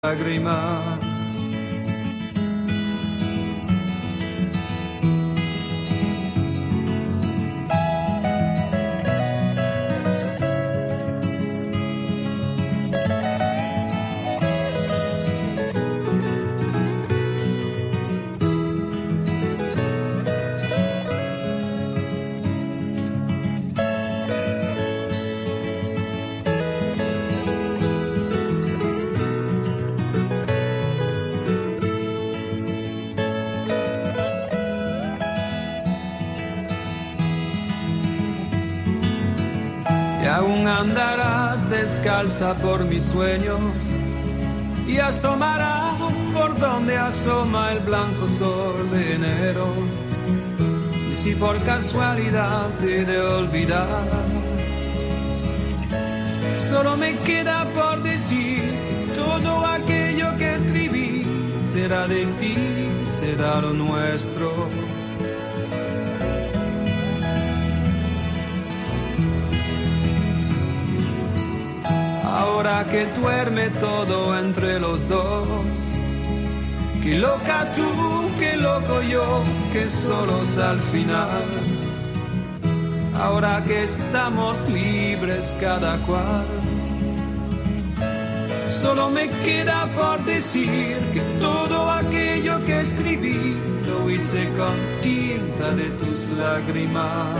lágrimas. Aún andarás descalza por mis sueños y asomarás por donde asoma el blanco sol de enero. Y si por casualidad te he de olvidar, solo me queda por decir que todo aquello que escribí será de ti, será lo nuestro. Ahora que duerme todo entre los dos, qué loca tú, qué loco yo, que solos al final. Ahora que estamos libres cada cual, solo me queda por decir que todo aquello que escribí lo hice con tinta de tus lágrimas.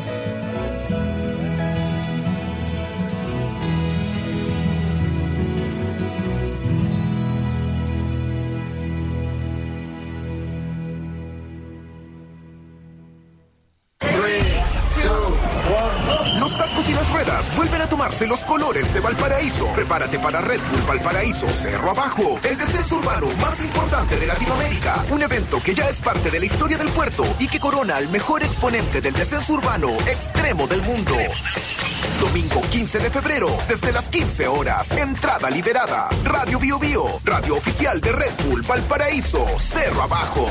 Vuelven a tomarse los colores de Valparaíso. Prepárate para Red Bull Valparaíso Cerro Abajo, el descenso urbano más importante de Latinoamérica. Un evento que ya es parte de la historia del puerto y que corona al mejor exponente del descenso urbano extremo del mundo. Domingo 15 de febrero, desde las 15 horas. Entrada liberada. Radio Bio Bio, radio oficial de Red Bull Valparaíso Cerro Abajo.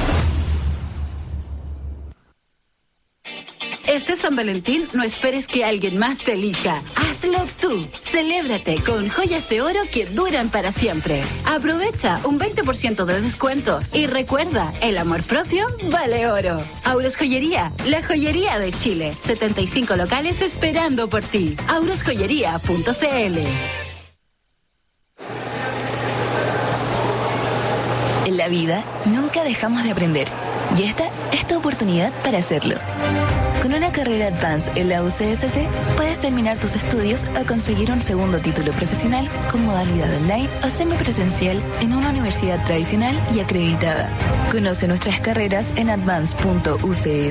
Este San Valentín no esperes que alguien más te elija. Hazlo tú. Celébrate con joyas de oro que duran para siempre. Aprovecha un 20% de descuento. Y recuerda, el amor propio vale oro. Auros Joyería, la joyería de Chile. 75 locales esperando por ti. aurosjoyería.cl. En la vida nunca dejamos de aprender. Y esta es tu oportunidad para hacerlo. Con una carrera Advance en la UCSC, puedes terminar tus estudios o conseguir un segundo título profesional con modalidad online o semipresencial en una universidad tradicional y acreditada. Conoce nuestras carreras en advance.ucsc.cl.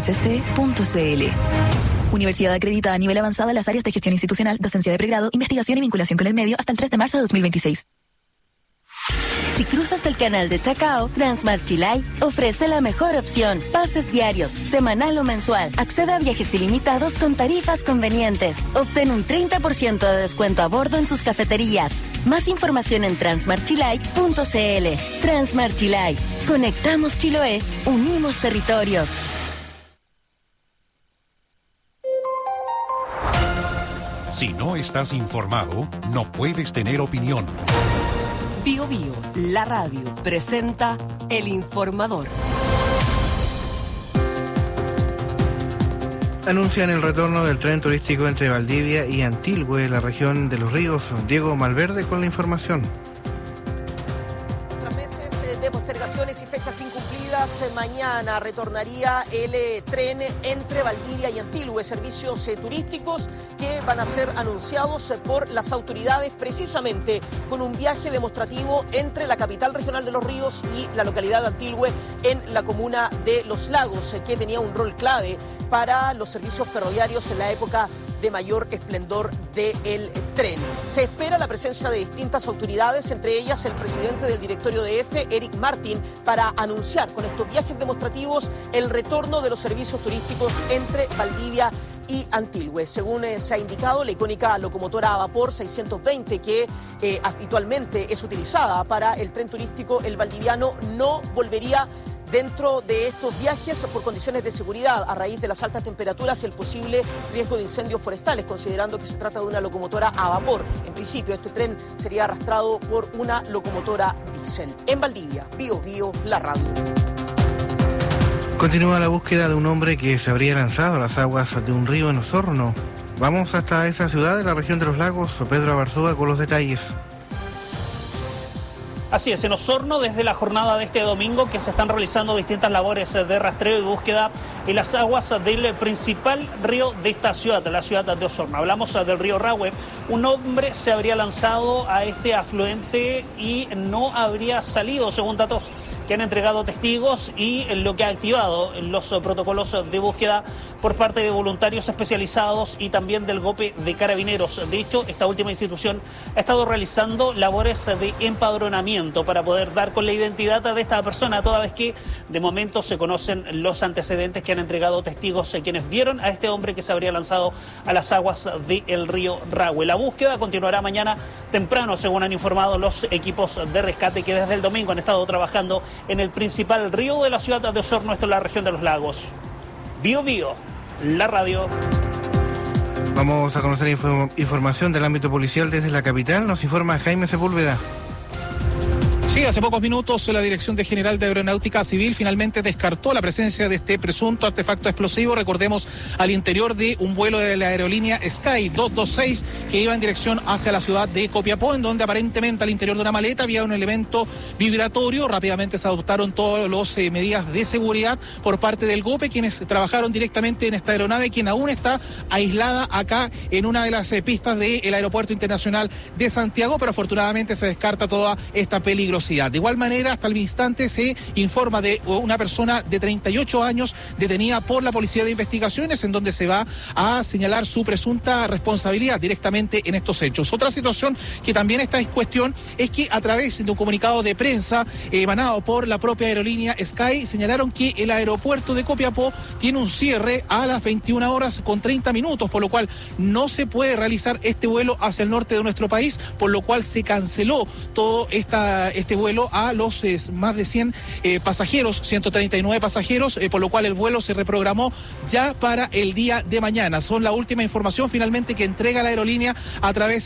Universidad acreditada a nivel avanzado en las áreas de gestión institucional, docencia de pregrado, investigación y vinculación con el medio hasta el 3 de marzo de 2026. Si cruzas el canal de Chacao, Transmart Chilay ofrece la mejor opción. Pases diarios, semanal o mensual. Accede a viajes ilimitados con tarifas convenientes. Obtén un 30% de descuento a bordo en sus cafeterías. Más información en transmartchilay.cl. Transmart Chilay. Conectamos Chiloé, unimos territorios. Si no estás informado, no puedes tener opinión. Bio Bio, la radio, presenta El Informador. Anuncian el retorno del tren turístico entre Valdivia y Antilhue, la región de Los Ríos. Diego Malverde con la información. Tras meses de postergaciones y fechas incumplidas, mañana retornaría el tren entre Valdivia y Antilhue, servicios turísticos que van a ser anunciados por las autoridades precisamente con un viaje demostrativo entre la capital regional de Los Ríos y la localidad de Antilhue en la comuna de Los Lagos, que tenía un rol clave para los servicios ferroviarios en la época de mayor esplendor del tren. Se espera la presencia de distintas autoridades, entre ellas el presidente del directorio de EFE, Eric Martin, para anunciar con estos viajes demostrativos el retorno de los servicios turísticos entre Valdivia y Antilhue. Según se ha indicado, la icónica locomotora a vapor 620 que habitualmente es utilizada para el tren turístico el valdiviano no volvería dentro de estos viajes por condiciones de seguridad a raíz de las altas temperaturas y el posible riesgo de incendios forestales, considerando que se trata de una locomotora a vapor. En principio, este tren sería arrastrado por una locomotora diésel. En Valdivia, Bío Bío, la radio. Continúa la búsqueda de un hombre que se habría lanzado a las aguas de un río en Osorno. Vamos hasta esa ciudad de la región de los lagos. Pedro Abarzúa con los detalles. Así es, en Osorno, desde la jornada de este domingo que se están realizando distintas labores de rastreo y búsqueda en las aguas del principal río de esta ciudad, la ciudad de Osorno. Hablamos del río Rahue. Un hombre se habría lanzado a este afluente y no habría salido, según datos que han entregado testigos, y lo que ha activado los protocolos de búsqueda por parte de voluntarios especializados y también del GOPE de Carabineros. De hecho, esta última institución ha estado realizando labores de empadronamiento para poder dar con la identidad de esta persona, toda vez que de momento se conocen los antecedentes que han entregado testigos quienes vieron a este hombre que se habría lanzado a las aguas del río Rahue. La búsqueda continuará mañana temprano, según han informado los equipos de rescate que desde el domingo han estado trabajando en el principal río de la ciudad de Osorno, esto en la región de los lagos. Bío Bío, la radio. Vamos a conocer información del ámbito policial desde la capital. Nos informa Jaime Sepúlveda. Sí, hace pocos minutos la Dirección General de Aeronáutica Civil finalmente descartó la presencia de este presunto artefacto explosivo, recordemos, al interior de un vuelo de la aerolínea Sky 226 que iba en dirección hacia la ciudad de Copiapó, en donde aparentemente al interior de una maleta había un elemento vibratorio. Rápidamente se adoptaron todas las medidas de seguridad por parte del GOPE, quienes trabajaron directamente en esta aeronave, quien aún está aislada acá en una de las pistas del Aeropuerto Internacional de Santiago, pero afortunadamente se descarta toda esta peligrosidad. De igual manera, hasta el instante se informa de una persona de 38 años detenida por la Policía de Investigaciones, en donde se va a señalar su presunta responsabilidad directamente en estos hechos. Otra situación que también está en cuestión es que a través de un comunicado de prensa emanado por la propia aerolínea Sky, señalaron que el aeropuerto de Copiapó tiene un cierre a las 21 horas con 30 minutos, por lo cual no se puede realizar este vuelo hacia el norte de nuestro país, por lo cual se canceló todo este vuelo a los más de 100 pasajeros, 139 pasajeros, por lo cual el vuelo se reprogramó ya para el día de mañana. Son la última información finalmente que entrega la aerolínea a través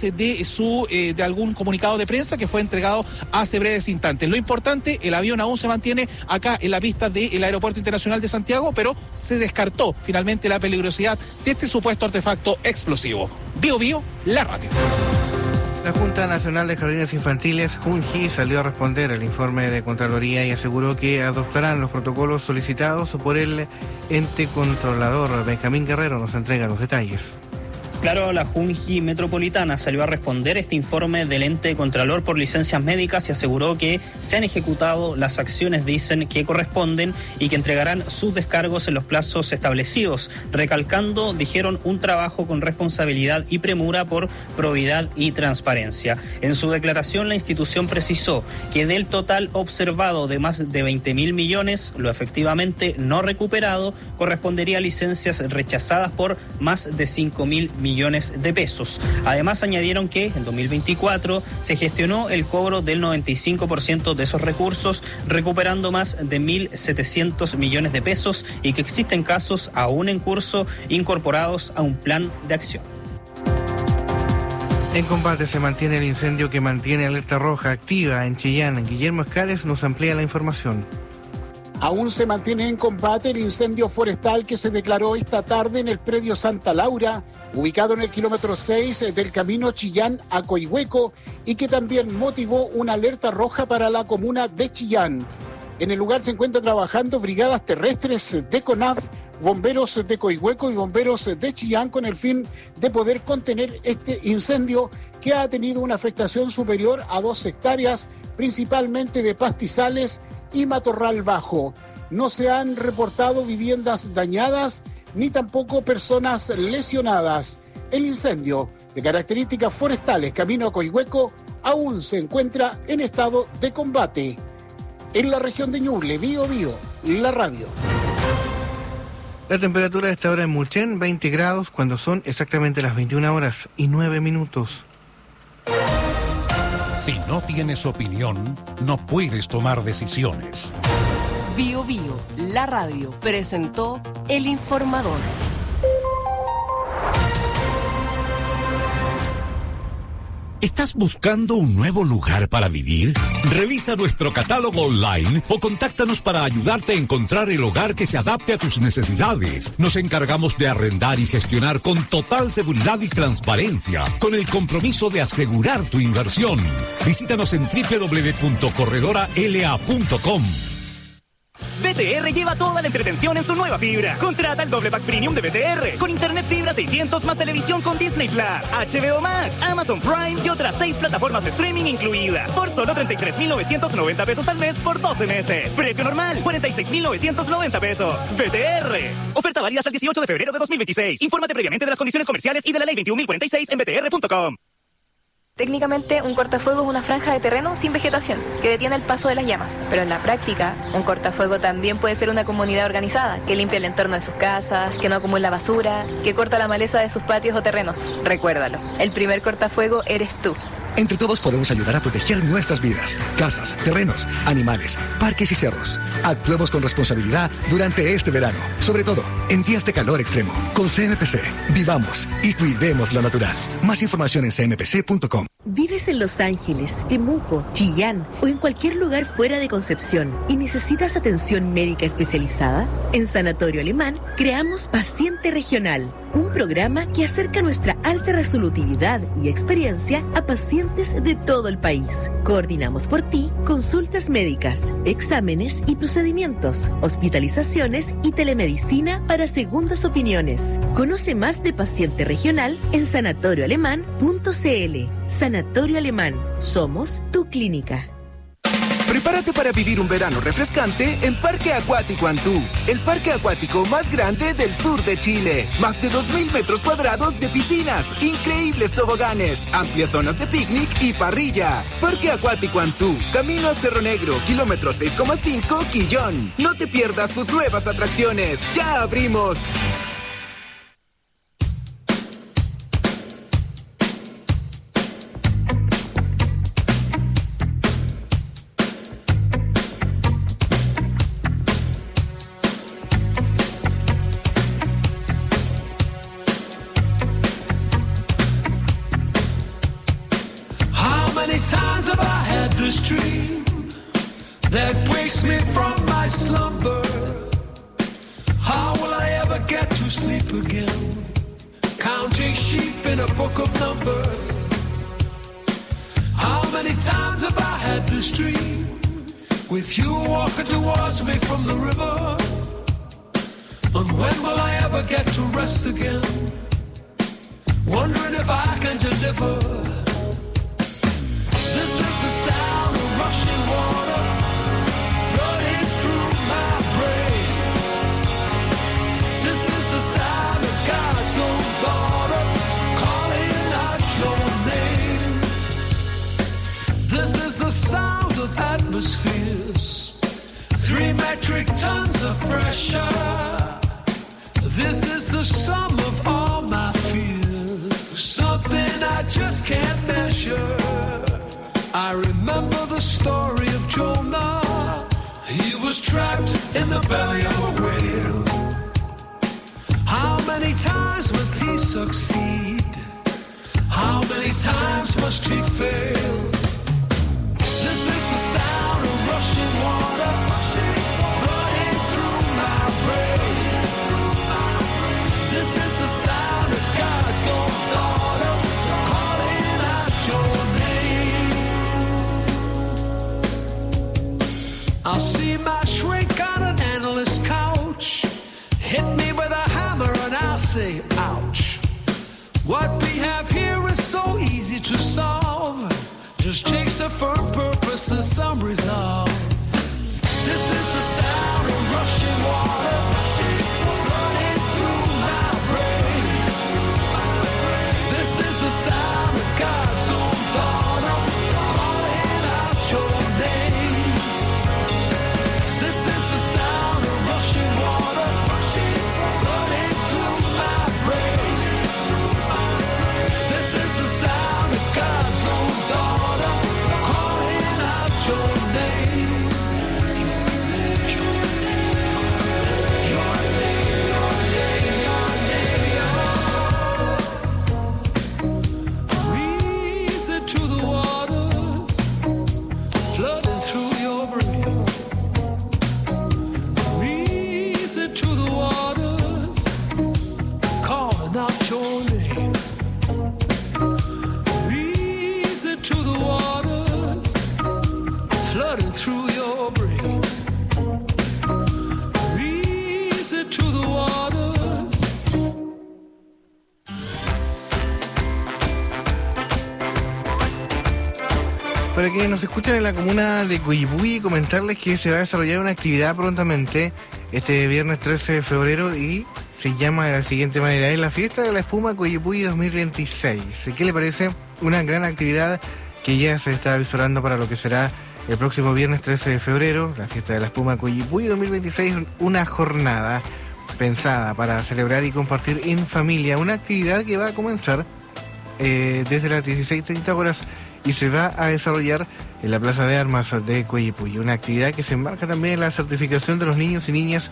de algún comunicado de prensa que fue entregado hace breves instantes. Lo importante, el avión aún se mantiene acá en la pista del Aeropuerto Internacional de Santiago, pero se descartó finalmente la peligrosidad de este supuesto artefacto explosivo. Bío Bío, la radio. La Junta Nacional de Jardines Infantiles, JUNJI, salió a responder el informe de Contraloría y aseguró que adoptarán los protocolos solicitados por el ente controlador. Benjamín Guerrero nos entrega los detalles. Claro, la JUNJI Metropolitana salió a responder este informe del ente contralor por licencias médicas y aseguró que se han ejecutado las acciones, dicen, que corresponden y que entregarán sus descargos en los plazos establecidos, recalcando, dijeron, un trabajo con responsabilidad y premura por probidad y transparencia. En su declaración, la institución precisó que del total observado de más de 20.000 millones, lo efectivamente no recuperado correspondería a licencias rechazadas por más de 5.000 millones de pesos. Además, añadieron que en 2024 se gestionó el cobro del 95% de esos recursos, recuperando más de 1.700 millones de pesos y que existen casos aún en curso incorporados a un plan de acción. En combate se mantiene el incendio que mantiene alerta roja activa en Chillán. Guillermo Escales nos amplía la información. Aún se mantiene en combate el incendio forestal que se declaró esta tarde en el predio Santa Laura, ubicado en el kilómetro 6 del camino Chillán a Coihueco, y que también motivó una alerta roja para la comuna de Chillán. En el lugar se encuentran trabajando brigadas terrestres de CONAF, bomberos de Coihueco y bomberos de Chillán con el fin de poder contener este incendio que ha tenido una afectación superior a 2 hectáreas, principalmente de pastizales y matorral bajo. No se han reportado viviendas dañadas ni tampoco personas lesionadas. El incendio, de características forestales camino a Coihueco, aún se encuentra en estado de combate. En la región de Ñuble, Bío Bío, la radio. La temperatura a esta hora en Mulchen, 20 grados, cuando son exactamente las 21 horas y 9 minutos. Si no tienes opinión, no puedes tomar decisiones. Bio Bio, la radio, presentó El Informador. ¿Estás buscando un nuevo lugar para vivir? Revisa nuestro catálogo online o contáctanos para ayudarte a encontrar el hogar que se adapte a tus necesidades. Nos encargamos de arrendar y gestionar con total seguridad y transparencia, con el compromiso de asegurar tu inversión. Visítanos en www.corredorala.com. BTR lleva toda la entretención en su nueva fibra. Contrata el doble pack premium de BTR con internet fibra 600 más televisión con Disney Plus, HBO Max, Amazon Prime y otras 6 plataformas de streaming incluidas por solo 33,990 pesos al mes por 12 meses. Precio normal 46,990 pesos. BTR. Oferta válida hasta el 18 de febrero de 2026. Infórmate previamente de las condiciones comerciales y de la ley 21.046 en btr.com. Técnicamente, un cortafuego es una franja de terreno sin vegetación, que detiene el paso de las llamas. Pero en la práctica, un cortafuego también puede ser una comunidad organizada, que limpia el entorno de sus casas, que no acumula basura, que corta la maleza de sus patios o terrenos. Recuérdalo, el primer cortafuego eres tú. Entre todos podemos ayudar a proteger nuestras vidas, casas, terrenos, animales, parques y cerros. Actuemos con responsabilidad durante este verano, sobre todo en días de calor extremo. Con CMPC, vivamos y cuidemos lo natural. Más información en cmpc.com. ¿Vives en Los Ángeles, Temuco, Chillán o en cualquier lugar fuera de Concepción y necesitas atención médica especializada? En Sanatorio Alemán creamos Paciente Regional, un programa que acerca nuestra alta resolutividad y experiencia a pacientes de todo el país. Coordinamos por ti consultas médicas, exámenes y procedimientos, hospitalizaciones y telemedicina para segundas opiniones. Conoce más de Paciente Regional en sanatorioalemán.cl. Sanatorio Alemán. Somos tu clínica. Prepárate para vivir un verano refrescante en Parque Acuático Antú, el parque acuático más grande del sur de Chile. Más de 2,000 metros cuadrados de piscinas, increíbles toboganes, amplias zonas de picnic y parrilla. Parque Acuático Antú, camino a Cerro Negro, kilómetro 6,5, Quillón. No te pierdas sus nuevas atracciones. ¡Ya abrimos! With you walking towards me from the river. And when will I ever get to rest again? Wondering if I can deliver. This is the sound of rushing water flooding through my brain. This is the sound of God's own daughter calling out your name. This is the sound of atmospheres, 3 metric tons of pressure. This is the sum of all my fears, something I just can't measure. I remember the story of Jonah. He was trapped in the belly of a whale. How many times must he succeed? How many times must he fail? This is the sound of rushing water flooding through my brain. This is the sound of God's own daughter calling out your name. I'll see my shrink on an endless couch, hit me with a hammer and I'll say ouch. What we have here is so easy to solve, just takes a firm purpose and some resolve. This is the sound of rushing water flooding through my brain. This is the sound of God's own daughter calling out your name. This is the sound of rushing water flooding through my brain. This is the sound of God's own daughter calling out your name. Your name. through your brain. Easy to the water, calling out your name. Easy to the water, flooding through your brain. Easy to the water. Para quienes nos escuchan en la comuna de Coyipulli, comentarles que se va a desarrollar una actividad prontamente este viernes 13 de febrero y se llama de la siguiente manera: es la Fiesta de la Espuma Coyipulli 2026. ¿Qué le parece? Una gran actividad que ya se está avisorando para lo que será el próximo viernes 13 de febrero, la Fiesta de la Espuma Coyipulli 2026, una jornada pensada para celebrar y compartir en familia, una actividad que va a comenzar desde las 16:30 horas y se va a desarrollar en la Plaza de Armas de Coyipulli, una actividad que se enmarca también en la certificación de los niños y niñas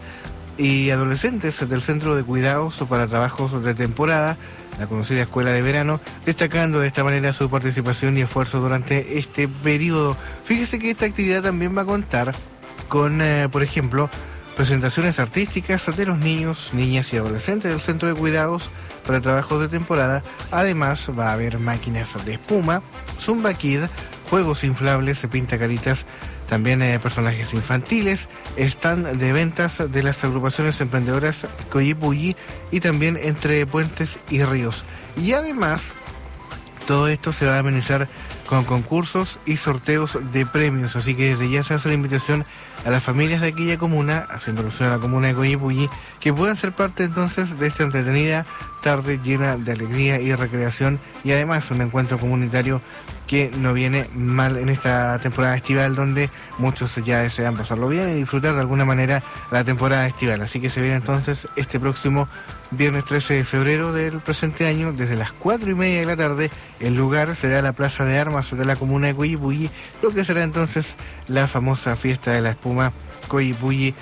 y adolescentes del Centro de Cuidados para Trabajos de Temporada, la conocida Escuela de Verano, destacando de esta manera su participación y esfuerzo durante este periodo. Fíjese que esta actividad también va a contar con, por ejemplo, presentaciones artísticas de los niños, niñas y adolescentes del Centro de Cuidados para Trabajos de Temporada. Además va a haber máquinas de espuma, Zumba Kid, juegos inflables, pintacaritas, también personajes infantiles, stand de ventas de las agrupaciones emprendedoras Coyipulli y también Entre Puentes y Ríos. Y además todo esto se va a amenizar con concursos y sorteos de premios, así que desde ya se hace la invitación a las familias de aquella comuna, haciendo alusión a la comuna de Coyipulli, que puedan ser parte entonces de esta entretenida tarde llena de alegría y recreación, y además un encuentro comunitario que no viene mal en esta temporada estival, donde muchos ya desean pasarlo bien y disfrutar de alguna manera la temporada estival. Así que se viene entonces este próximo viernes 13 de febrero del presente año, desde las 4:30 de la tarde. El lugar será la Plaza de Armas de la comuna de Coyipulli, lo que será entonces la famosa Fiesta de la Espuma Coyipulli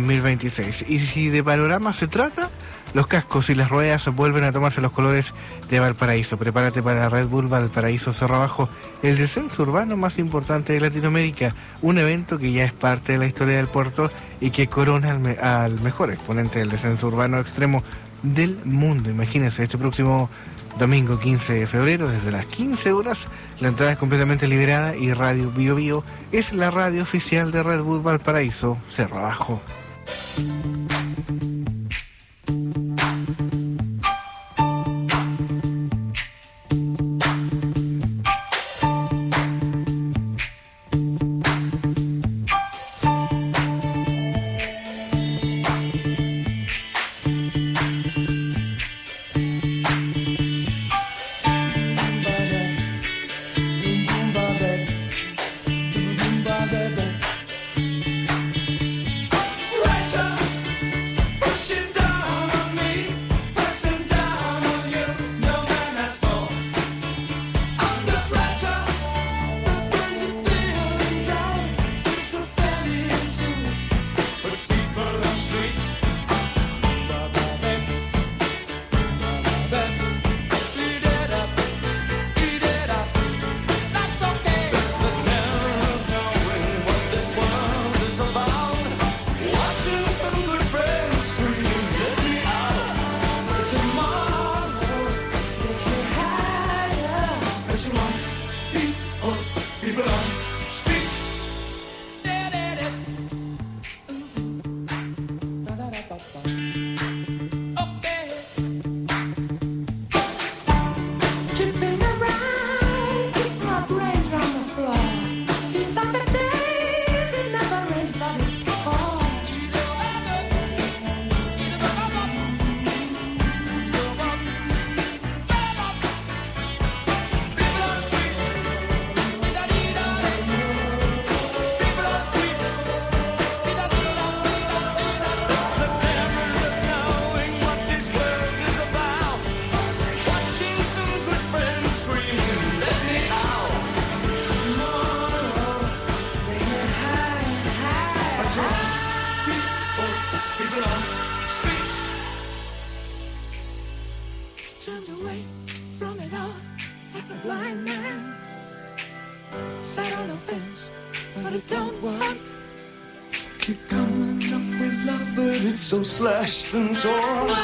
2026. Y si de panorama se trata, los cascos y las ruedas vuelven a tomarse los colores de Valparaíso. Prepárate para Red Bull Valparaíso Cerro Abajo, el descenso urbano más importante de Latinoamérica. Un evento que ya es parte de la historia del puerto y que corona al mejor exponente del descenso urbano extremo del mundo. Imagínense, este próximo domingo 15 de febrero, desde las 15 horas, la entrada es completamente liberada y Radio Bio Bio es la radio oficial de Red Bull Valparaíso Cerro Abajo. white. Keep coming up with love, but it's so slashed and torn.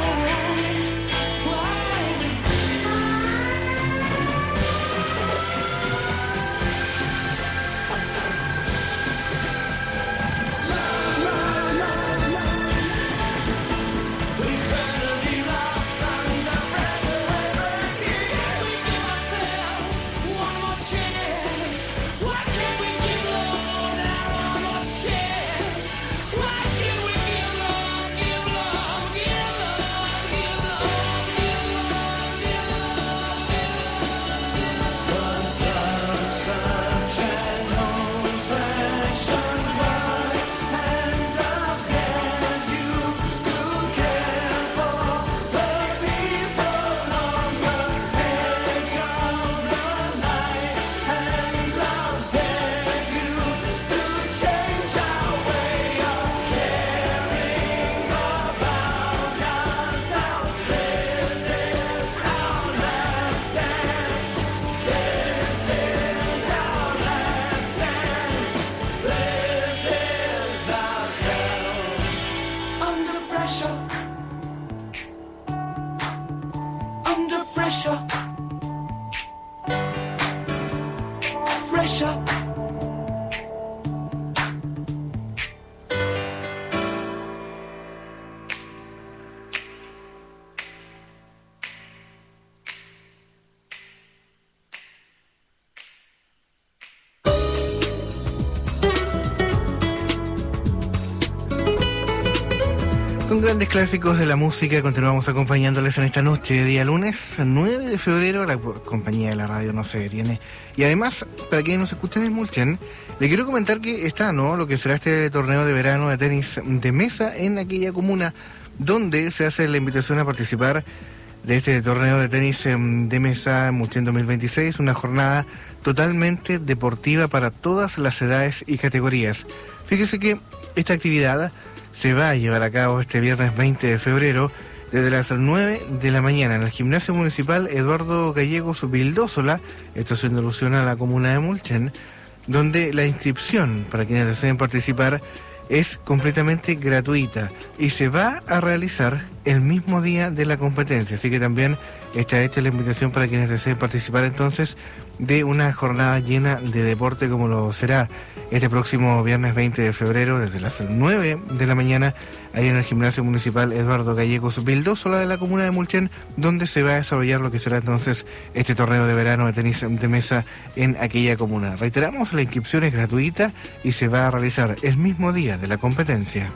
Con grandes clásicos de la música continuamos acompañándoles en esta noche, día lunes 9 de febrero, la compañía de la radio no se detiene. Y además, para quienes nos escuchan en Mulchen, le quiero comentar que está, ¿no?, lo que será este torneo de verano de tenis de mesa en aquella comuna donde se hace la invitación a participar de este torneo de tenis de mesa Mulchen 2026, una jornada totalmente deportiva para todas las edades y categorías. Fíjese que esta actividad se va a llevar a cabo este viernes 20 de febrero desde las 9 de la mañana en el Gimnasio Municipal Eduardo Gallegos Vildósola, esto haciendo alusión a la comuna de Mulchen, donde la inscripción para quienes deseen participar es completamente gratuita y se va a realizar el mismo día de la competencia, así que también está hecha la invitación para quienes deseen participar entonces de una jornada llena de deporte como lo será este próximo viernes 20 de febrero desde las 9 de la mañana ahí en el Gimnasio Municipal Eduardo Gallegos Vildósola de la comuna de Mulchen, donde se va a desarrollar lo que será entonces este torneo de verano de tenis de mesa en aquella comuna. Reiteramos, la inscripción es gratuita y se va a realizar el mismo día de la competencia.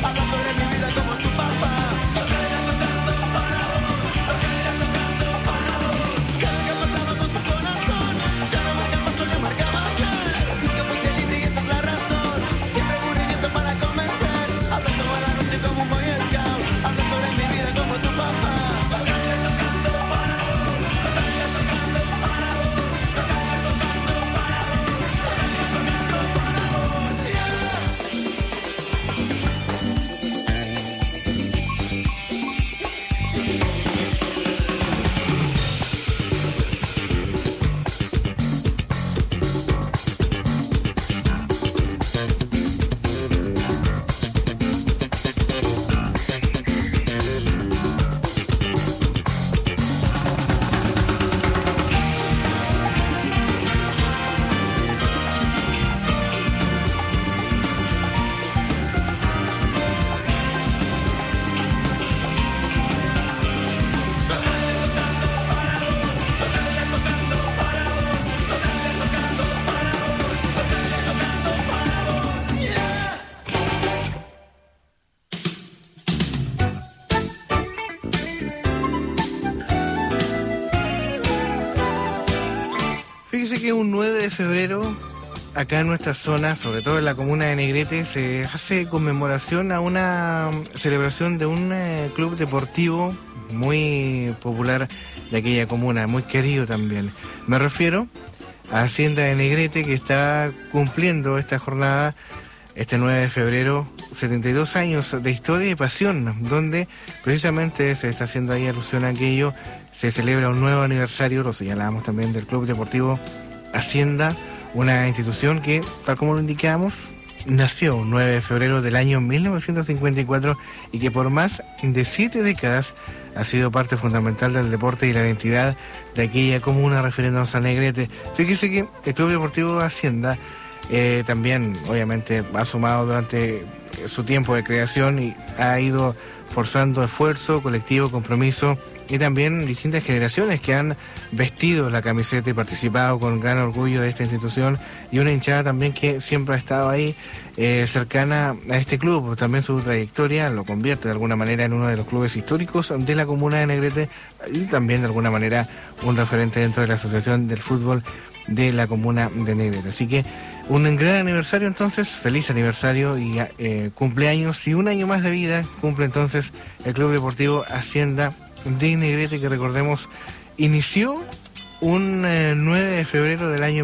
habla sobre mi vida como tu papá. Lo que irás tocando para vos, lo que irás tocando para vos. Cada que pasábamos tu corazón, ya no marcamos lo que marcabas ayer. Nunca fuiste libre y esa es la razón. Siempre muriendo para convencer. Hablo toda la noche como un boy scout. Hablo sobre mi vida como tu papá. Lo que irás tocando para vos, lo que irás tocando para vos, lo que irás tocando para vos, lo que irás tocando para vos, Fíjese que un 9 de febrero, acá en nuestra zona, sobre todo en la comuna de Negrete, se hace conmemoración a una celebración de un club deportivo muy popular de aquella comuna, muy querido también. Me refiero a Hacienda de Negrete, que está cumpliendo esta jornada, este 9 de febrero, 72 años de historia y pasión, donde precisamente se está haciendo ahí alusión a aquello. Se celebra un nuevo aniversario, lo señalábamos también, del Club Deportivo Hacienda, una institución que, tal como lo indicamos, nació un 9 de febrero del año 1954 y que por más de 7 décadas ha sido parte fundamental del deporte y la identidad de aquella comuna, refiriéndonos a Negrete. Fíjese que el Club Deportivo Hacienda también, obviamente, ha sumado durante su tiempo de creación y ha ido forzando esfuerzo, colectivo, compromiso, y también distintas generaciones que han vestido la camiseta y participado con gran orgullo de esta institución, y una hinchada también que siempre ha estado ahí cercana a este club. También su trayectoria lo convierte de alguna manera en uno de los clubes históricos de la comuna de Negrete y también de alguna manera un referente dentro de la Asociación del Fútbol de la comuna de Negrete. Así que un gran aniversario entonces, feliz aniversario y cumpleaños, y un año más de vida cumple entonces el Club Deportivo Hacienda de Negrete, que recordemos inició un 9 de febrero del año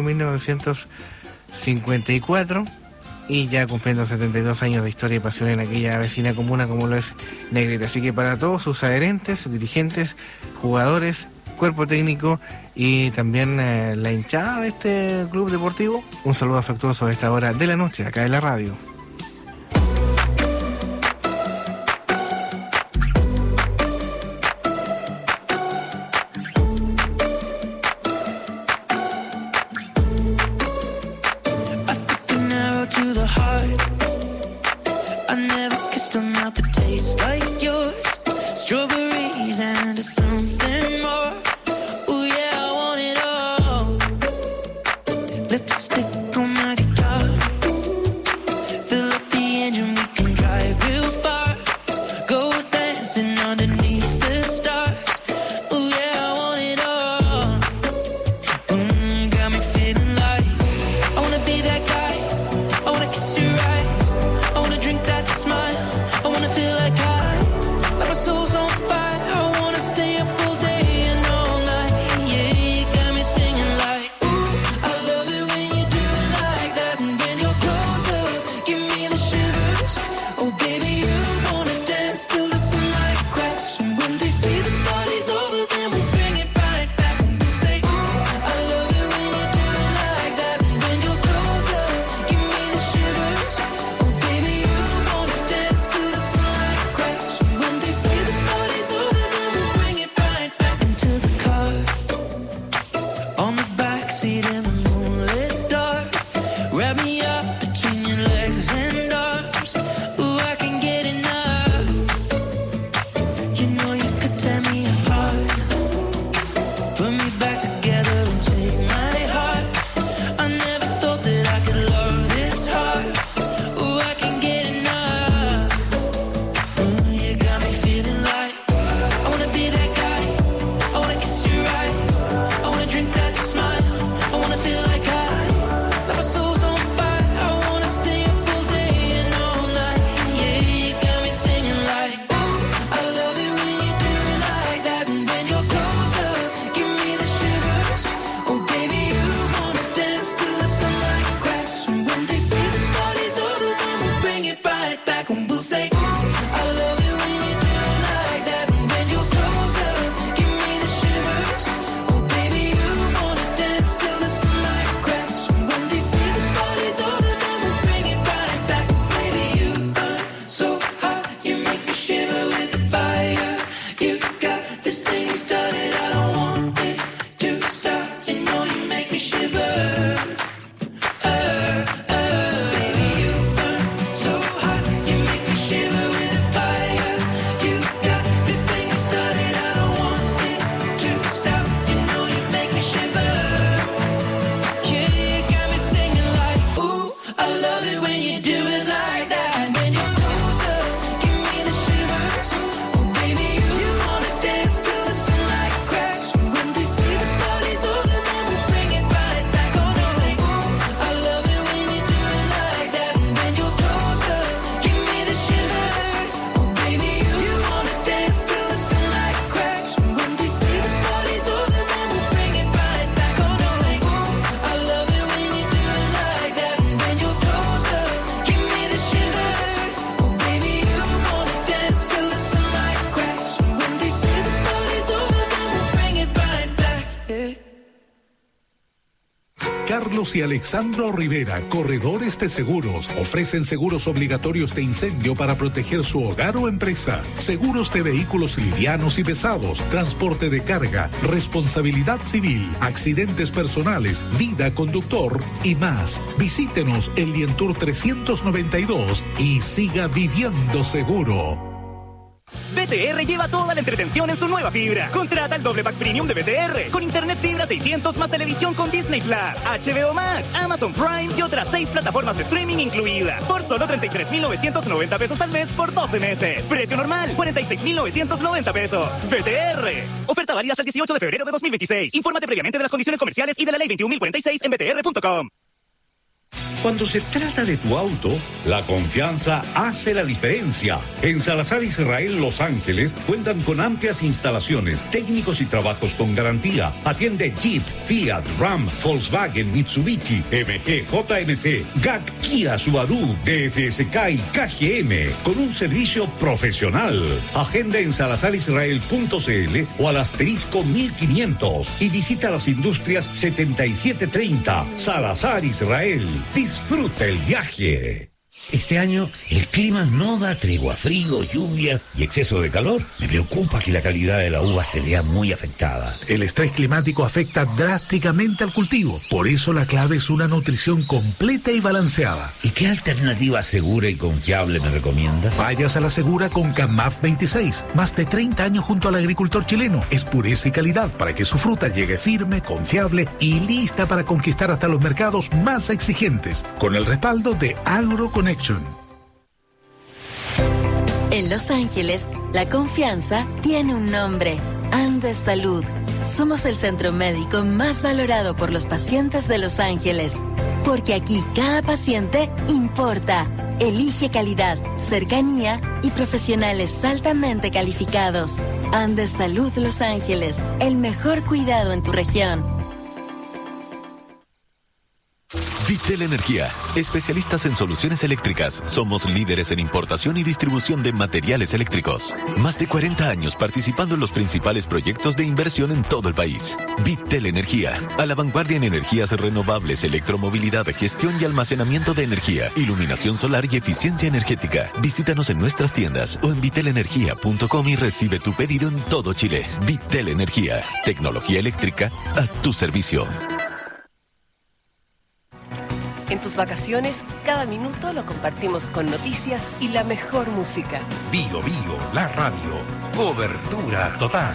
1954 y ya cumpliendo 72 años de historia y pasión en aquella vecina comuna como lo es Negrete. Así que para todos sus adherentes, dirigentes, jugadores, cuerpo técnico y también la hinchada de este club deportivo, un saludo afectuoso a esta hora de la noche acá en la radio. Wrap me up between your legs and arms. Ooh, I can get right back and we'll say, ooh, I love it when you do it like that. And when you're closer, give me the shivers. Oh baby, you wanna dance till the sunlight cracks. When they say the party's over, then we'll bring it right back. Baby, you burn so hot, you make me shiver with the fire. You got this thing you started, I don't want it to stop. You know you make me shiver. Carlos y Alexandro Rivera, corredores de seguros, ofrecen seguros obligatorios de incendio para proteger su hogar o empresa, seguros de vehículos livianos y pesados, transporte de carga, responsabilidad civil, accidentes personales, vida conductor y más. Visítenos en Lientour 392 y siga viviendo seguro. BTR lleva toda la entretención en su nueva fibra. Contrata el doble pack premium de BTR con internet fibra 600 más televisión con Disney Plus, HBO Max, Amazon Prime y otras 6 plataformas de streaming incluidas por solo 33,990 pesos al mes por 12 meses. Precio normal 46,990 pesos. BTR. Oferta válida hasta el 18 de febrero de 2026. Infórmate previamente de las condiciones comerciales y de la ley 21.046 en btr.com. Cuando se trata de tu auto, la confianza hace la diferencia. En Salazar Israel Los Ángeles cuentan con amplias instalaciones, técnicos y trabajos con garantía. Atiende Jeep, Fiat, Ram, Volkswagen, Mitsubishi, MG, JMC, GAC, Kia, Subaru, DFSK y KGM, con un servicio profesional. Agenda en salazarisrael.cl o al asterisco 1500 y visita las industrias 7730. Salazar Israel. Disfruta el viaje. Este año el clima no da tregua, frío, lluvias y exceso de calor. Me preocupa que la calidad de la uva se vea muy afectada. El estrés climático afecta drásticamente al cultivo. Por eso la clave es una nutrición completa y balanceada. ¿Y qué alternativa segura y confiable me recomienda? Vayas a la segura con CAMAF 26. Más de 30 años junto al agricultor chileno. Es pureza y calidad para que su fruta llegue firme, confiable y lista para conquistar hasta los mercados más exigentes. Con el respaldo de AgroConnection. En Los Ángeles, la confianza tiene un nombre: Andes Salud. Somos el centro médico más valorado por los pacientes de Los Ángeles, porque aquí cada paciente importa. Elige calidad, cercanía y profesionales altamente calificados. Andes Salud Los Ángeles, el mejor cuidado en tu región. Vitel Energía, especialistas en soluciones eléctricas. Somos líderes en importación y distribución de materiales eléctricos. Más de 40 años participando en los principales proyectos de inversión en todo el país. Vitel Energía, a la vanguardia en energías renovables, electromovilidad, gestión y almacenamiento de energía, iluminación solar y eficiencia energética. Visítanos en nuestras tiendas o en vitelenergia.com y recibe tu pedido en todo Chile. Vitel Energía, tecnología eléctrica a tu servicio. En tus vacaciones, cada minuto lo compartimos con noticias y la mejor música. Bio Bio, la radio. Cobertura total.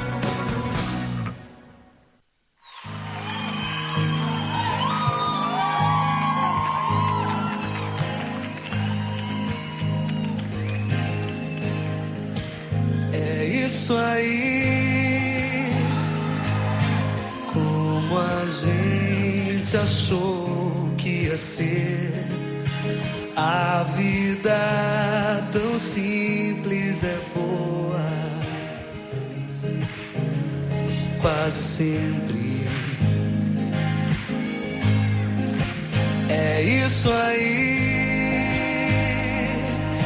É isso aí, como a gente achou que ia ser. A vida tão simples é boa, quase sempre. É isso aí,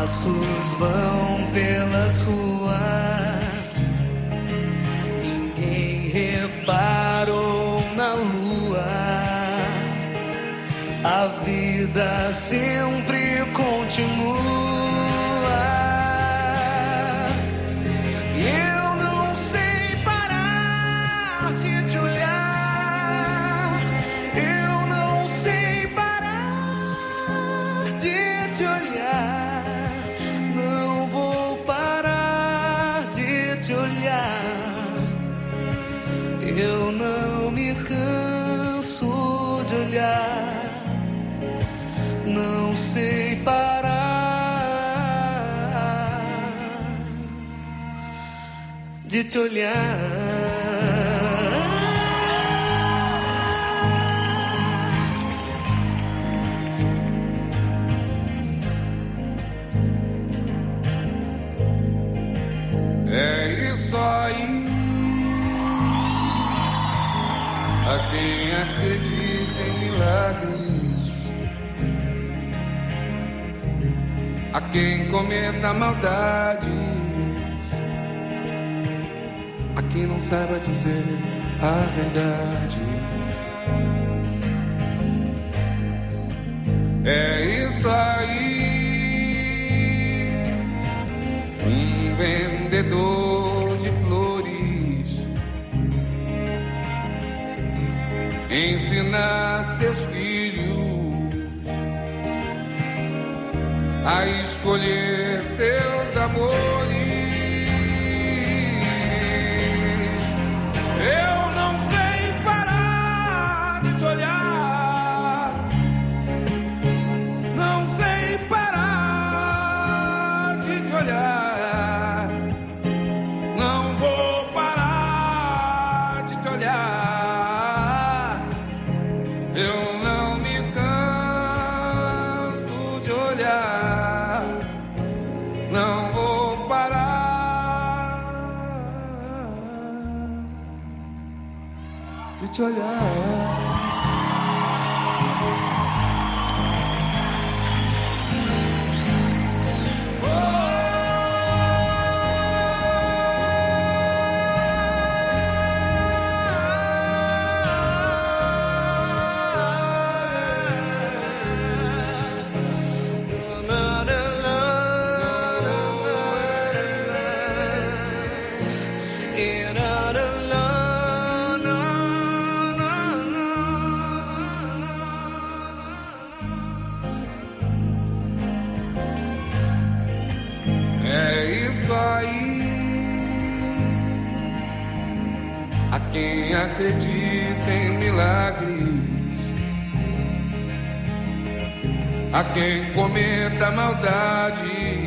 passos vão pelas ruas, ninguém reparou na lua. A vida sempre continua. Eu não sei parar de te olhar. Eu não sei parar de te olhar. Não vou parar de te olhar. Eu não me canso de olhar. Não sei parar de te olhar. É isso aí. A quem acredita em milagres, a quem cometa maldades, a quem não saiba dizer a verdade. É isso aí. Um vendedor de flores ensina seus filhos a escolher seus amores. Eu não sei parar de te olhar. Não sei parar de te olhar. Não vou parar de te olhar. Eu não me canso de olhar. Não vou parar de te olhar. É isso aí. A quem acredita em milagres, a quem cometa maldades,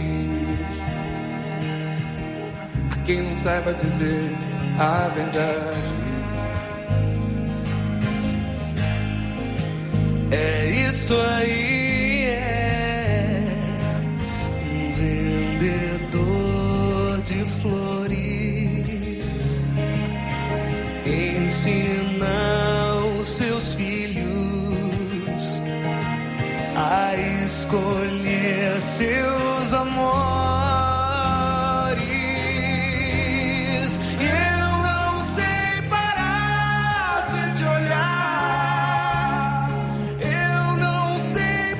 a quem não saiba dizer a verdade. É isso aí, é um vendedor de flores ensina os seus filhos a escolher seus amores. E eu não sei parar de te olhar. Eu não sei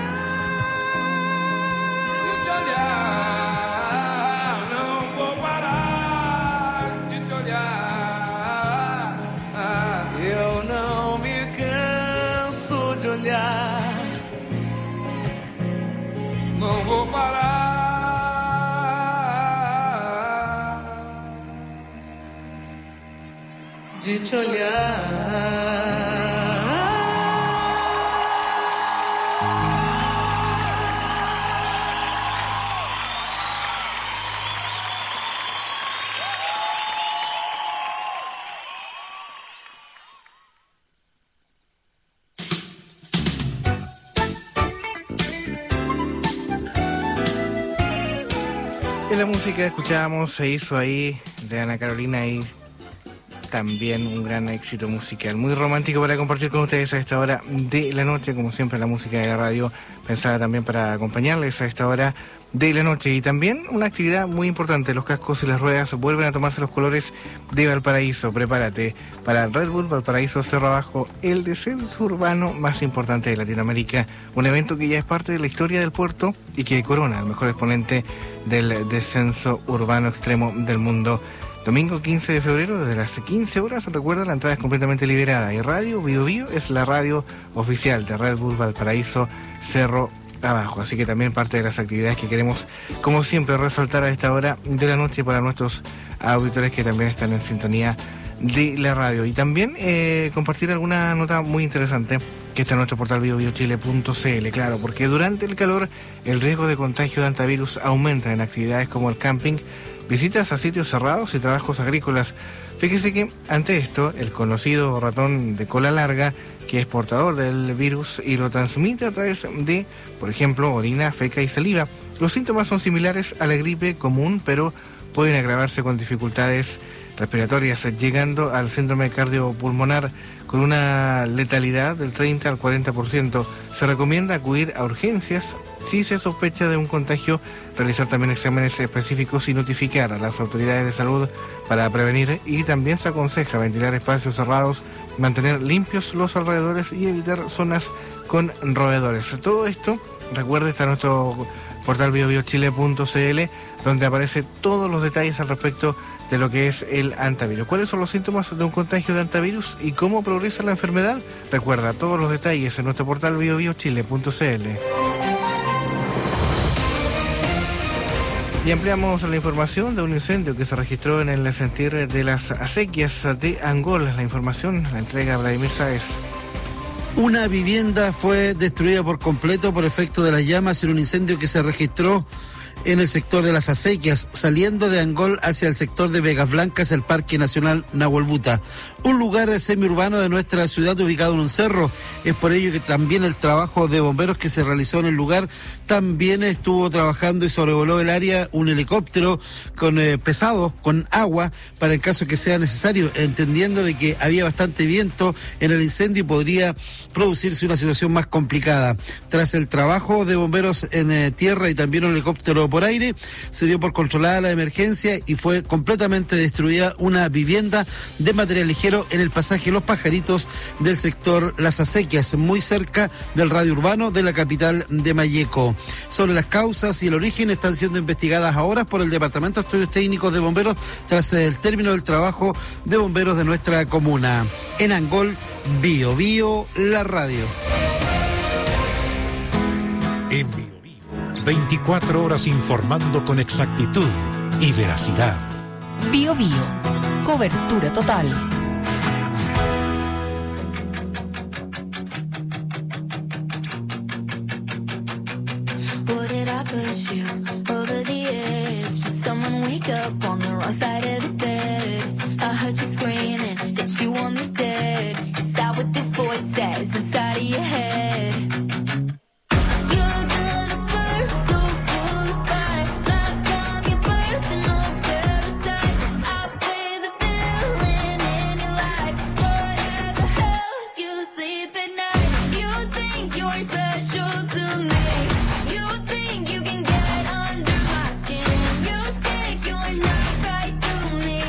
parar de te olhar. Não vou parar de te olhar. Eu não me canso de olhar. Não vou parar de te olhar. En la música escuchábamos Se hizo ahí de Ana Carolina y también un gran éxito musical, muy romántico para compartir con ustedes a esta hora de la noche. Como siempre, la música de la radio pensada también para acompañarles a esta hora de la noche. Y también una actividad muy importante: los cascos y las ruedas vuelven a tomarse los colores de Valparaíso. Prepárate para Red Bull Valparaíso Cerro Abajo, el descenso urbano más importante de Latinoamérica, un evento que ya es parte de la historia del puerto y que corona el mejor exponente del descenso urbano extremo del mundo. Domingo 15 de febrero, desde las 15 horas, recuerda, la entrada es completamente liberada. Y Radio Bio Bio es la radio oficial de Red Bull Valparaíso Cerro Abajo. Así que también parte de las actividades que queremos, como siempre, resaltar a esta hora de la noche para nuestros auditores que también están en sintonía de la radio. Y también compartir alguna nota muy interesante que está en nuestro portal biobiochile.cl. Claro, porque durante el calor el riesgo de contagio de hantavirus aumenta en actividades como el camping, visitas a sitios cerrados y trabajos agrícolas. Fíjese que ante esto, el conocido ratón de cola larga, que es portador del virus y lo transmite a través de, por ejemplo, orina, feca y saliva. Los síntomas son similares a la gripe común, pero pueden agravarse con dificultades respiratorias, llegando al síndrome cardiopulmonar con una letalidad del 30 al 40%. Se recomienda acudir a urgencias si se sospecha de un contagio, realizar también exámenes específicos y notificar a las autoridades de salud para prevenir. Y también se aconseja ventilar espacios cerrados, mantener limpios los alrededores y evitar zonas con roedores. Todo esto, recuerde, está en nuestro portal biobiochile.cl, donde aparece todos los detalles al respecto de lo que es el hantavirus. ¿Cuáles son los síntomas de un contagio de hantavirus y cómo progresa la enfermedad? Recuerda todos los detalles en nuestro portal biobiochile.cl. Y ampliamos la información de un incendio que se registró en el sentir de las acequias de Angol. La información la entrega Vladimir Sáez. Una vivienda fue destruida por completo por efecto de las llamas en un incendio que se registró en el sector de las acequias, saliendo de Angol hacia el sector de Vegas Blancas, el Parque Nacional Nahuelbuta, un lugar semiurbano de nuestra ciudad ubicado en un cerro. Es por ello que también el trabajo de bomberos que se realizó en el lugar, también estuvo trabajando y sobrevoló el área un helicóptero con pesado, con agua, para el caso que sea necesario, entendiendo de que había bastante viento en el incendio y podría producirse una situación más complicada. Tras el trabajo de bomberos en tierra y también un helicóptero por aire, se dio por controlada la emergencia y fue completamente destruida una vivienda de material ligero en el pasaje Los Pajaritos del sector Las Acequias, muy cerca del radio urbano de la capital de Malleco. Sobre las causas y el origen están siendo investigadas ahora por el Departamento de Estudios Técnicos de Bomberos tras el término del trabajo de bomberos de nuestra comuna. En Angol, Bio Bio, la radio. En Bio Bio, 24 horas informando con exactitud y veracidad. Bio Bio, cobertura total. What did I push you over the edge? Did someone wake up on the wrong side of the bed? I heard you screaming that you want me dead. Is that what the voice says inside of your head? You're gonna burst so full of spite, like I'm your personal parasite. I play the villain in your life. Whatever helps you sleep at night. You think you're special to me. You think you can get under my skin. You stick your knife right through me.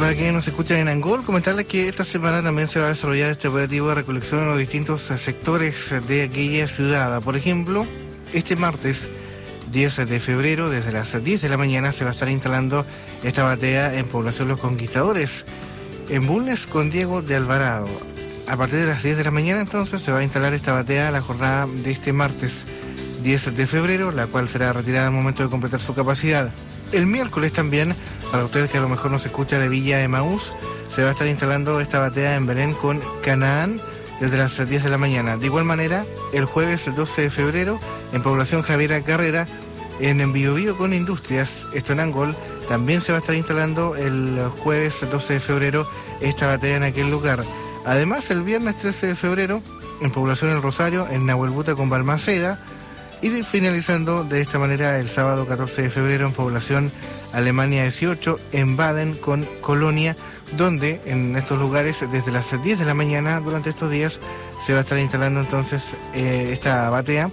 para quienes nos escuchan en Angol, comentarles que esta semana también se va a desarrollar este operativo de recolección en los distintos sectores de aquella ciudad. Por ejemplo, este martes 10 de febrero, desde las 10 de la mañana, se va a estar instalando esta batea en Población Los Conquistadores, en Bulnes con Diego de Alvarado. A partir de las 10 de la mañana, entonces, se va a instalar esta batea a la jornada de este martes 10 de febrero, la cual será retirada al momento de completar su capacidad. El miércoles también, para ustedes que a lo mejor nos escucha de Villa Emaús, se va a estar instalando esta batea en Belén con Canaán desde las 10 de la mañana. De igual manera, el jueves 12 de febrero, en Población Javiera Carrera, en Biobío con Industrias, esto en Angol, también se va a estar instalando el jueves 12 de febrero esta batea en aquel lugar. Además, el viernes 13 de febrero, en Población El Rosario, en Nahuelbuta con Balmaceda, y finalizando de esta manera el sábado 14 de febrero en Población Alemania 18, en Baden con Colonia, donde en estos lugares desde las 10 de la mañana durante estos días se va a estar instalando entonces esta batea,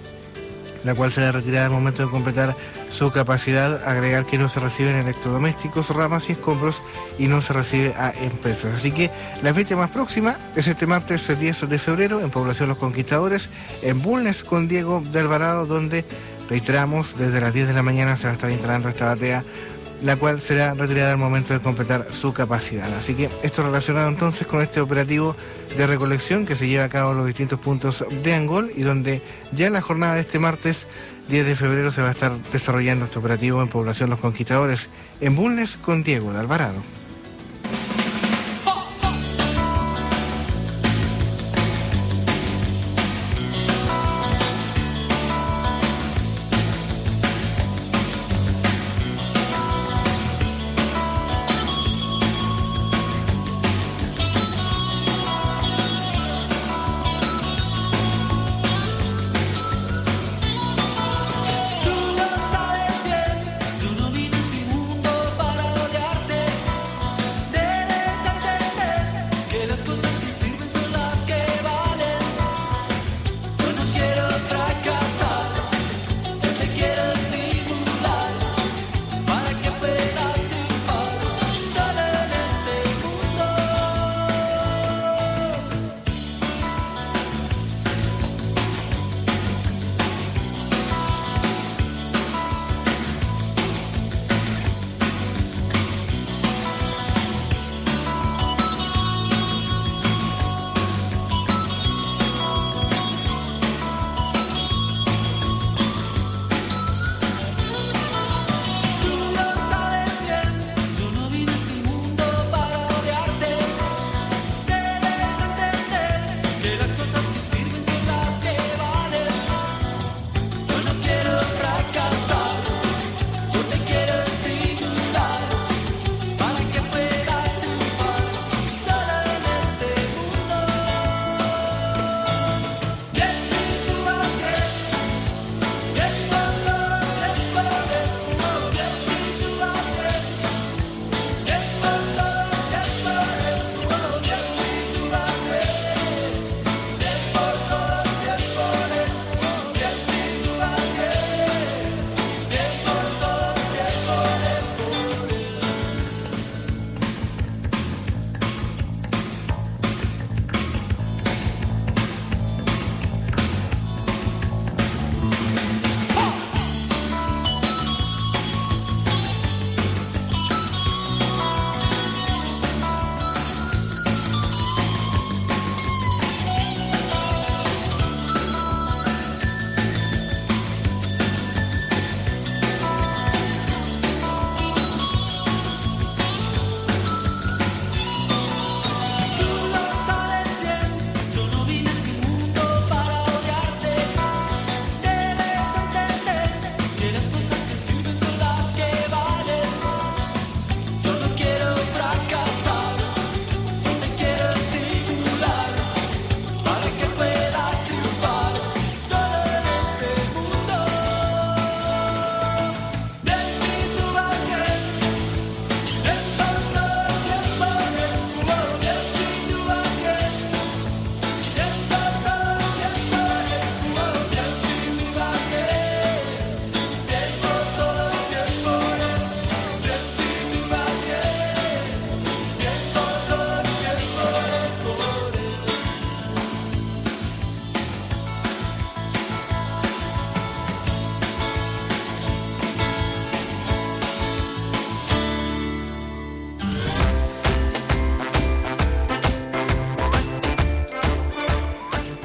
la cual será retirada al momento de completar su capacidad. Agregar que no se reciben electrodomésticos, ramas y escombros y no se recibe a empresas. Así que la fecha más próxima es este martes 10 de febrero en Población Los Conquistadores, en Bulnes con Diego de Alvarado, donde, reiteramos, desde las 10 de la mañana se va a estar instalando esta batea, la cual será retirada al momento de completar su capacidad. Así que esto relacionado entonces con este operativo de recolección que se lleva a cabo en los distintos puntos de Angol, y donde ya en la jornada de este martes 10 de febrero se va a estar desarrollando este operativo en Población Los Conquistadores, en Bulnes con Diego de Alvarado. Tú lo sabes bien, yo no vine a este mundo para odiarte.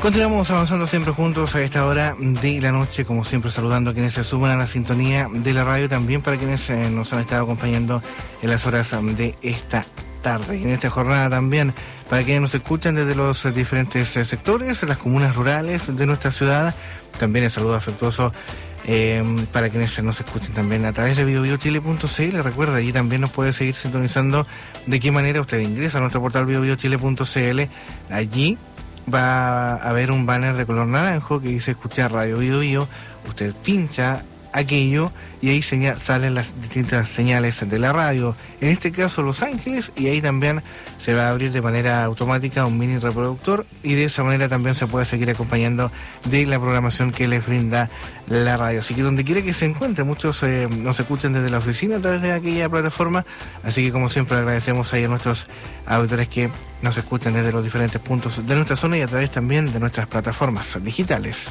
Continuamos avanzando siempre juntos a esta hora de la noche, como siempre saludando a quienes se suman a la sintonía de la radio, también para quienes nos han estado acompañando en las horas de esta tarde y en esta jornada también, para quienes nos escuchan desde los diferentes sectores, las comunas rurales de nuestra ciudad. También el saludo afectuoso para quienes nos escuchen también a través de biobiochile.cl. Recuerda, allí también nos puede seguir sintonizando. De qué manera usted ingresa a nuestro portal biobiochile.cl. Allí va a haber un banner de color naranjo que dice escuchar Radio Bio Bio. Usted pincha aquello y ahí salen las distintas señales de la radio, en este caso Los Ángeles, y ahí también se va a abrir de manera automática un mini reproductor y de esa manera también se puede seguir acompañando de la programación que les brinda la radio. Así que donde quiera que se encuentre, muchos nos escuchan desde la oficina a través de aquella plataforma, así que como siempre agradecemos ahí a nuestros auditores que nos escuchan desde los diferentes puntos de nuestra zona y a través también de nuestras plataformas digitales.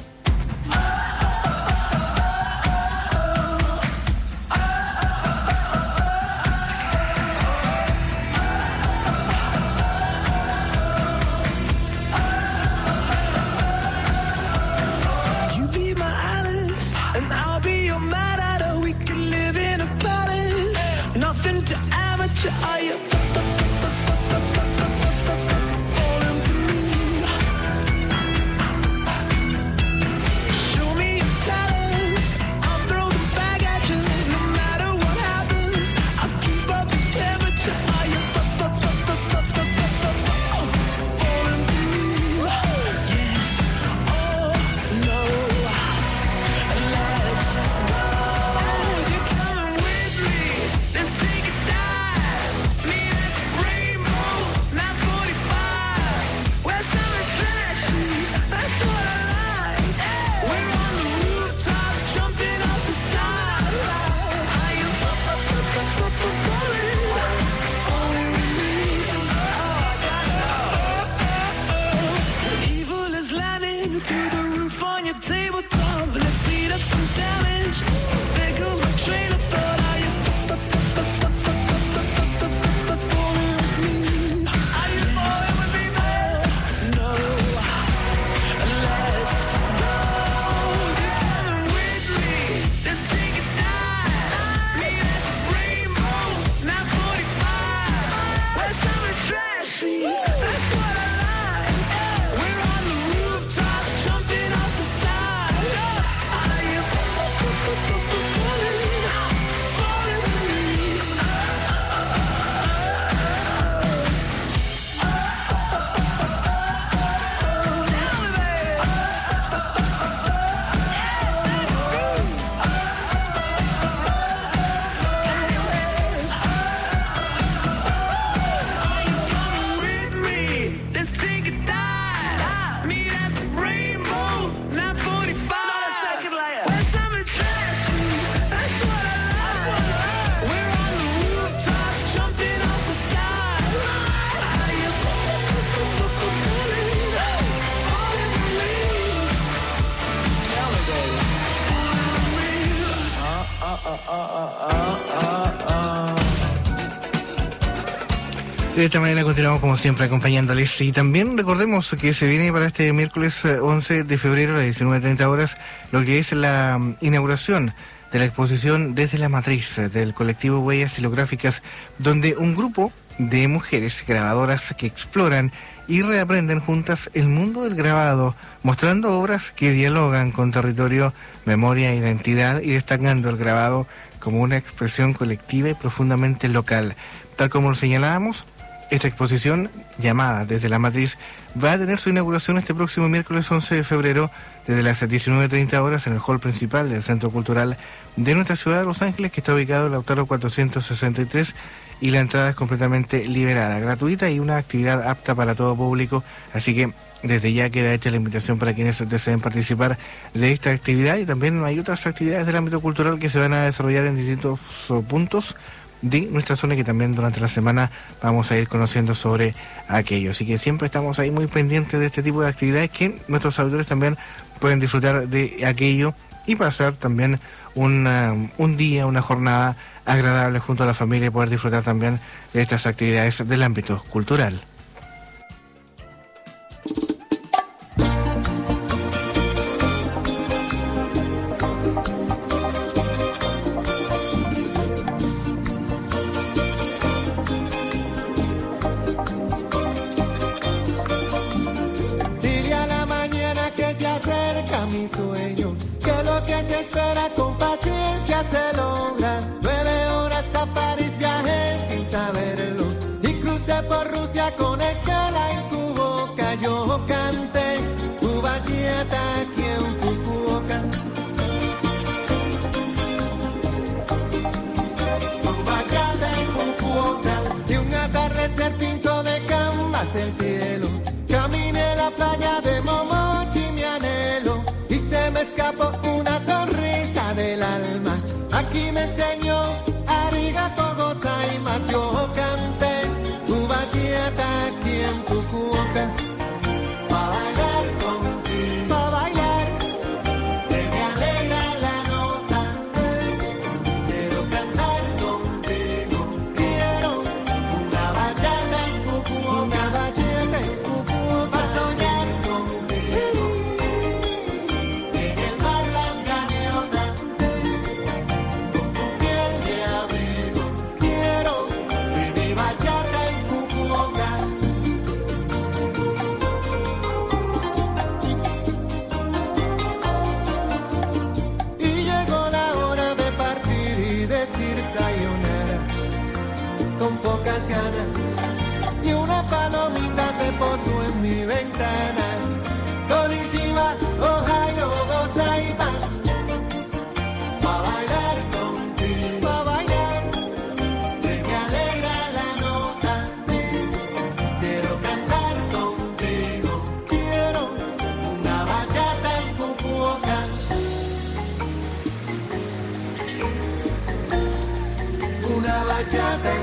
De esta manera continuamos como siempre acompañándoles y también recordemos que se viene para este miércoles 11 de febrero a las 19:30 horas lo que es la inauguración de la exposición Desde la Matriz del colectivo Huellas Estilográficas, donde un grupo de mujeres grabadoras que exploran y reaprenden juntas el mundo del grabado, mostrando obras que dialogan con territorio, memoria e identidad y destacando el grabado como una expresión colectiva y profundamente local. Tal como lo señalábamos, esta exposición, llamada Desde la Matriz, va a tener su inauguración este próximo miércoles 11 de febrero desde las 19:30 horas en el hall principal del Centro Cultural de nuestra ciudad de Los Ángeles, que está ubicado en Lautaro 463, y la entrada es completamente liberada, gratuita y una actividad apta para todo público, así que desde ya queda hecha la invitación para quienes deseen participar de esta actividad, y también hay otras actividades del ámbito cultural que se van a desarrollar en distintos puntos de nuestra zona, que también durante la semana vamos a ir conociendo sobre aquello. Así que siempre estamos ahí muy pendientes de este tipo de actividades que nuestros auditores también pueden disfrutar de aquello y pasar también un día, una jornada agradable junto a la familia y poder disfrutar también de estas actividades del ámbito cultural. mi sueño, que lo que se espera con paciencia se logra. 9 horas a París viajé sin saberlo y crucé por Rusia con escala en tu boca. Yo canté tu bachata aquí en Fukuoka. Tu bachata en Fukuoka y un atardecer pinto de canvas el cielo. Caminé la playa de Momochi, mi anhelo, y se me escapó una sonrisa del alma. Aquí me enseñó arigato gozaimasu. Yo canté tu bachata aquí en Fukuoka. Pa' bailar contigo, pa' bailar, se me alegra la nota. Quiero cantar contigo, quiero una bachata en Fukuoka, una bachata en Fukuoka. Pa' soñar contigo, en el mar las gaviotas, con tu piel de abrigo. Quiero vivir bachata en Fukuoka. Y llegó la hora de partir y decir sayonara con